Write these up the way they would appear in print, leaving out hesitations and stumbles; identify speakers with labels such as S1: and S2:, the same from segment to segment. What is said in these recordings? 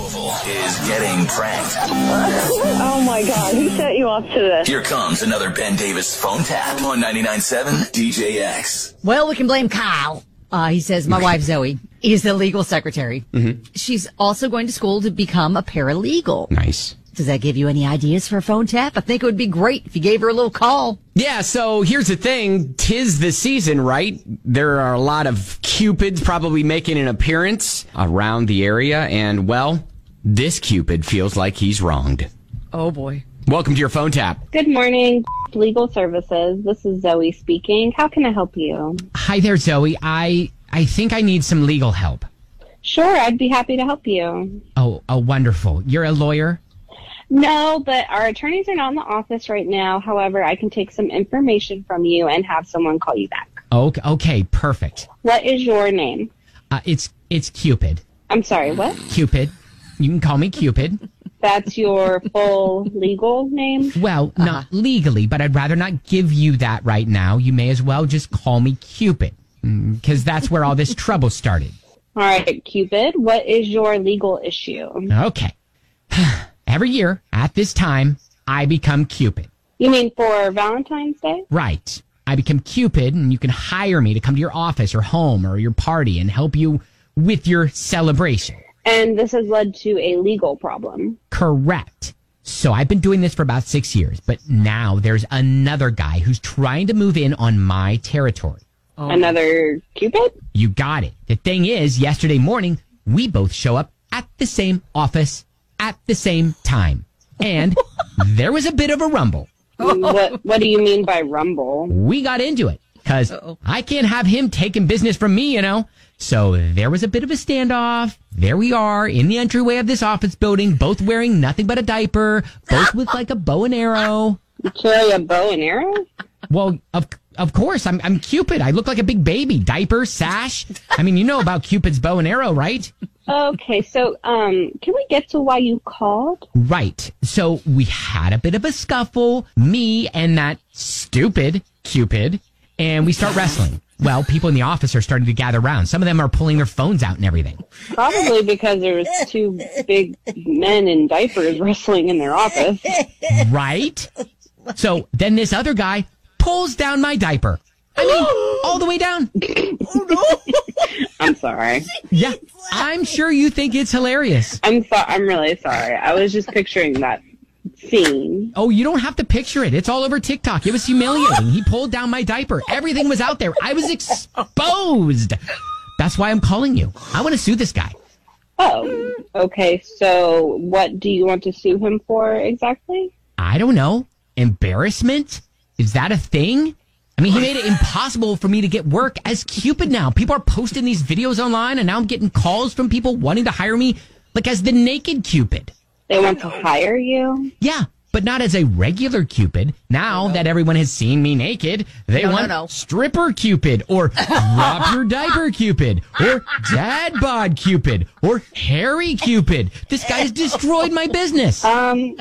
S1: Louisville is getting pranked.
S2: Oh my God, who set you up to this?
S1: Here comes another Ben Davis phone tap on 99.7 DJX.
S3: Well, we can blame Kyle. He says, my wife Zoe is the legal secretary. Mm-hmm. She's also going to school to become a paralegal.
S4: Nice.
S3: Does that give you any ideas for a phone tap? I think it would be great if you gave her a little call.
S4: Yeah, so here's the thing. 'Tis the season, right? There are a lot of Cupids probably making an appearance around the area. And, well, this Cupid feels like he's wronged.
S3: Oh, boy.
S4: Welcome to your phone tap.
S5: Good morning, Legal Services. This is Zoe speaking. How can I help you?
S4: Hi there, Zoe. I think I need some legal help.
S5: Sure, I'd be happy to help you.
S4: Oh, wonderful. You're a lawyer?
S5: No, but our attorneys are not in the office right now. However, I can take some information from you and have someone call you back.
S4: Okay, perfect.
S5: What is your name?
S4: It's Cupid.
S5: I'm sorry, what?
S4: Cupid. You can call me Cupid.
S5: That's your full legal name?
S4: Well, not legally, but I'd rather not give you that right now. You may as well just call me Cupid, because that's where all this trouble started.
S5: All right, Cupid, what is your legal issue?
S4: Okay. Every year, at this time, I become Cupid.
S5: You mean for Valentine's Day?
S4: Right. I become Cupid, and you can hire me to come to your office or home or your party and help you with your celebration.
S5: And this has led to a legal problem.
S4: Correct. So I've been doing this for about 6 years, but now there's another guy who's trying to move in on my territory.
S5: Another Cupid?
S4: You got it. The thing is, yesterday morning, we both show up at the same office at the same time. And there was a bit of a rumble.
S5: What do you mean by rumble?
S4: We got into it because I can't have him taking business from me, you know. So there was a bit of a standoff. There we are in the entryway of this office building, both wearing nothing but a diaper, both with like a bow and arrow.
S5: You carry a bow and arrow?
S4: Well, of course, I'm Cupid. I look like a big baby. Diaper, sash. I mean, you know about Cupid's bow and arrow, right?
S5: Okay, so can we get to why you called?
S4: Right. So we had a bit of a scuffle, me and that stupid Cupid, and we start wrestling. Well, people in the office are starting to gather around. Some of them are pulling their phones out and everything.
S5: Probably because there was two big men in diapers wrestling in their office.
S4: Right? So then this other guy pulls down my diaper. I mean, all the way down.
S2: Oh, no.
S5: I'm sorry.
S4: Yeah, I'm sure you think it's hilarious.
S5: I'm really sorry. I was just picturing that scene.
S4: Oh, you don't have to picture it. It's all over TikTok. It was humiliating. He pulled down my diaper. Everything was out there. I was exposed. That's why I'm calling you. I want to sue this guy.
S5: Oh, okay. So what do you want to sue him for exactly?
S4: I don't know. Embarrassment? Is that a thing? I mean, he made it impossible for me to get work as Cupid now. People are posting these videos online, and now I'm getting calls from people wanting to hire me, like as the naked Cupid.
S5: They want to hire you?
S4: Yeah, but not as a regular Cupid. Now that everyone has seen me naked, they want stripper Cupid, or drop your diaper Cupid, or dad bod Cupid, or hairy Cupid. This guy's destroyed my business.
S5: I'm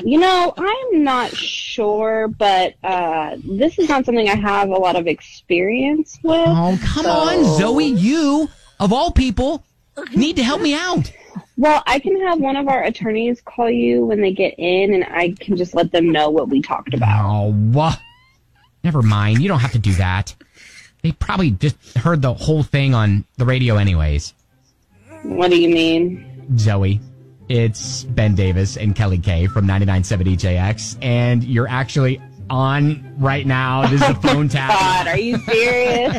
S5: not sure, but this is not something I have a lot of experience with.
S4: Oh, come on, Zoe. You, of all people, need to help me out.
S5: Well, I can have one of our attorneys call you when they get in, and I can just let them know what we talked about.
S4: Oh, never mind. You don't have to do that. They probably just heard the whole thing on the radio anyways.
S5: What do you mean?
S4: Zoe, it's Ben Davis and Kelly Kay from 99.7 DJX, and you're actually on right now. This is a phone tap.
S5: God, are you serious?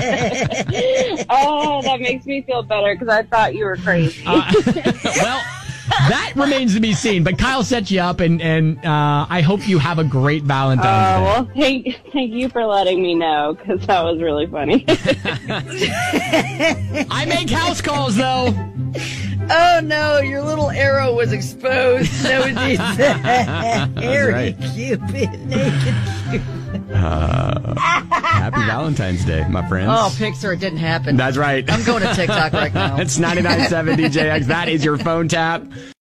S5: Oh, that makes me feel better because I thought you were crazy.
S4: Well, that remains to be seen. But Kyle set you up, and I hope you have a great Valentine's Day.
S5: Well, thank you for letting me know because that was really funny.
S4: I make house calls though.
S3: Oh, no, your little arrow was exposed. So she said, hairy Cupid, naked Cupid.
S4: Happy Valentine's Day, my friends.
S3: Oh, Pixar, it didn't happen.
S4: That's right.
S3: I'm going to TikTok right now.
S4: It's 99.7 DJX. That is your phone tap.